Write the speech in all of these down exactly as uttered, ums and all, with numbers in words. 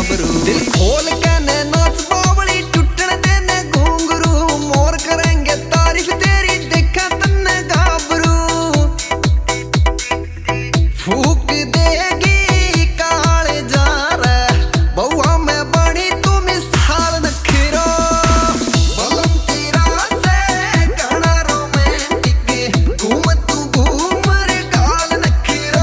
गाभरू। दिल खोल के ने नाच बावली टूटन देने घुंघरू, मोर करेंगे तारीफ तेरी देखा तन्ने गाभरू। फूक देगी काले जा रे बउआ में बनी तू मिसाल नखरो। बलम तेरा से घना रोमांटिक घूम तू घूम रे काल नखरो।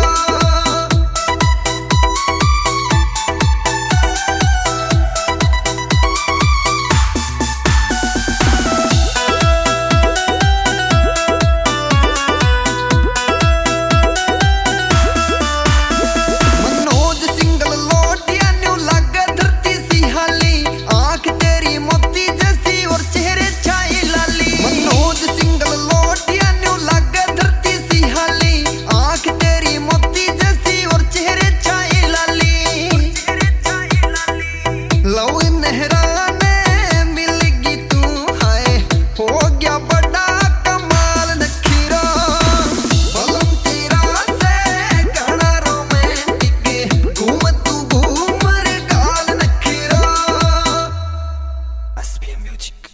Music.